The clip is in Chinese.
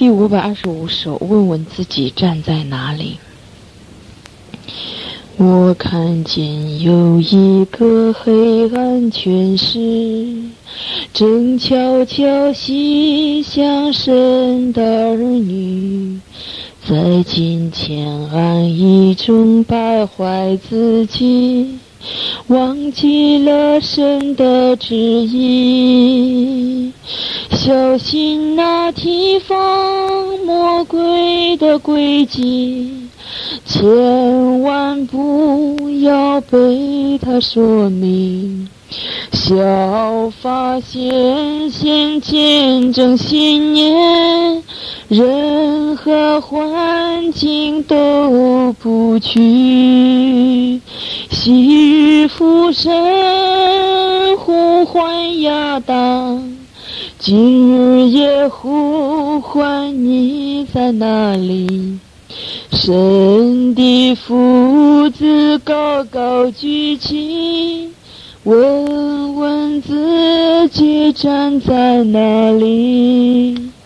第525首，问问自己站在哪里。我看见有一个黑暗权势，正悄悄袭向神的儿女，在金钱安逸中败坏自己，忘记了神的旨意。小心那提防魔鬼的诡计，千万不要被他说明。效法先见证信念，任何环境都不惧。昔日父神呼唤亚当，今日也呼唤你在哪里？神的父子高高举起，问问自己站在哪里？